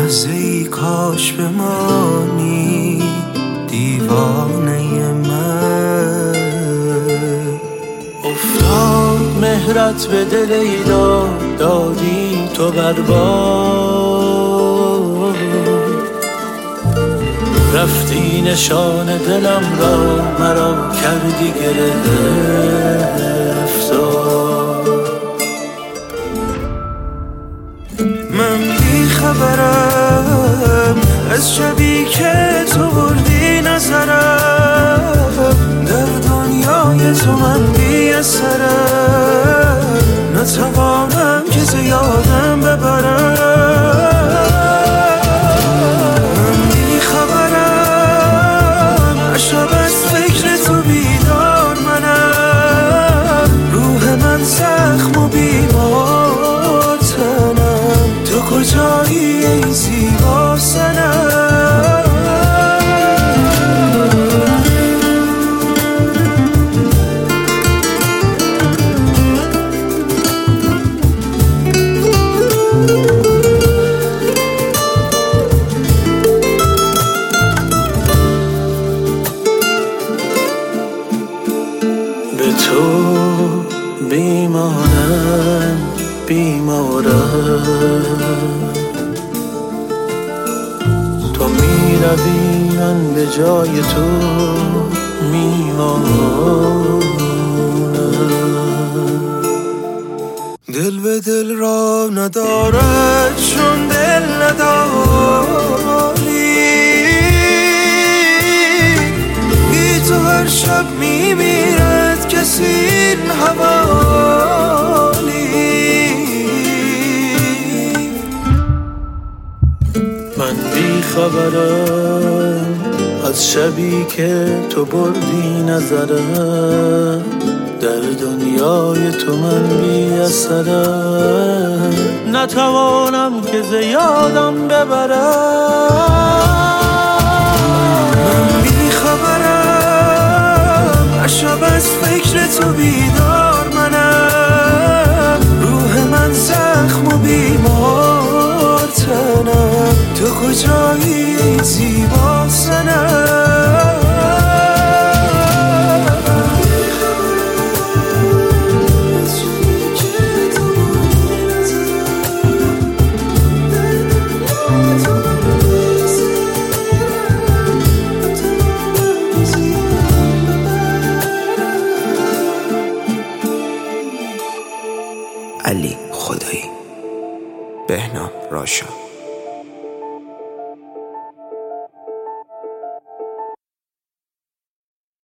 لحظه ای کاش بمانی دیوانه من. افتاد مهرت به دل ایلا، دادی تو برباد، رفتی نشان دلم را مرا کردی گرفتار. من بی خبرم از شبی که تو بردی نظرم، در دنیای تو من بی اثرم، نتوانم که ز یادم ببرم. من بی خبرم شب از فکر تو بیدار منم، روح من زخم و بیمار تنم، تو کجایی ای زیبا سنم. به تو بیمارم بیمارم، تو میروی من به جای تو میمانم. دل به دل را ندارد چون دل نداری، بی تو هر شب میمیرد کسی این حوالی. من بی خبرم از شبی که تو بردی نظرم، در دنیای تو من بی اثرم، نتوانم که ز یادم ببرم. من بی خبرم شب از فکر تو بیدار منم، روح من زخم و بیمار تنم، تو کجایی ای زیبا سنم. علی خدایی، بهنام راشا.